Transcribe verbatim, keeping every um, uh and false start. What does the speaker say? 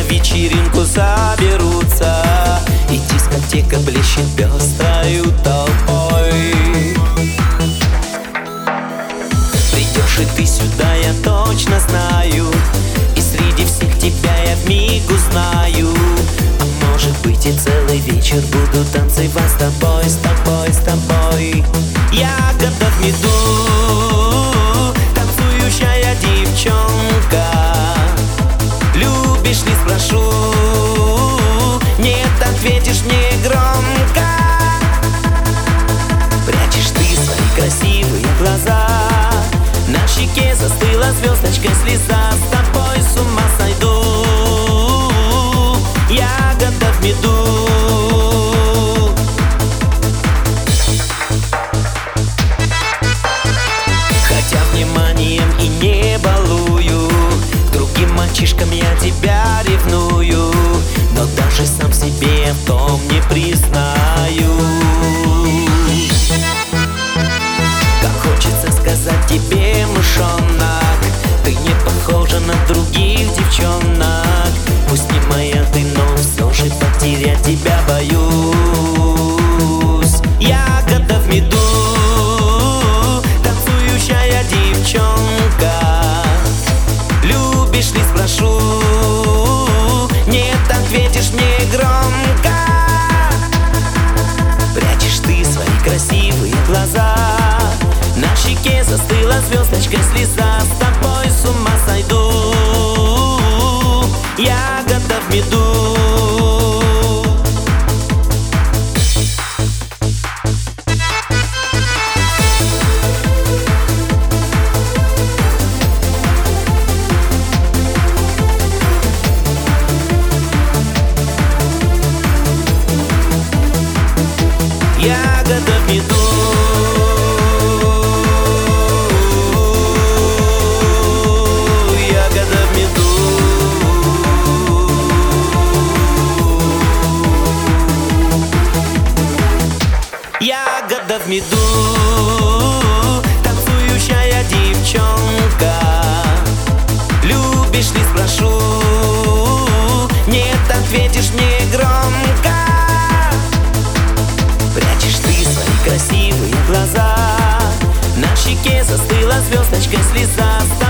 вечеринку соберутся, и дискотека блещет пестрою толпой. Придешь и ты сюда, я точно знаю, и среди всех тебя я вмиг узнаю. А может быть и целый вечер буду танцевать с тобой, с тобой, с тобой. Ягода в меду, танцующая девчонка. Любишь ли, спрошу, нет, ответишь мне громко. Прячешь ты свои красивые глаза, на щеке застыла звездочка слеза. С тобой с ума сойду, ягода в меду. Хотя вниманием и не балую, к другим мальчишкам я тебя ревную, но даже сам себе в том не признаю. Как хочется сказать тебе, мышонок, ты не похожа на других девчонок. Пусть не моя ты, но все же потерять тебя боюсь. Ягода в меду, танцующая девчонка. Любишь ли, спрошу, нет, ответишь мне громко. Прячешь ты свои красивые глаза, на щеке застыла звездочка слеза. С тобой с ума сойду, ягода в меду. Ягода в меду. Ягода в меду. Ягода в меду, танцующая девчонка. Любишь ли, спрошу, нет, ответишь мне громко. Прячешь ты свои красивые глаза, на щеке застыла звездочка слеза.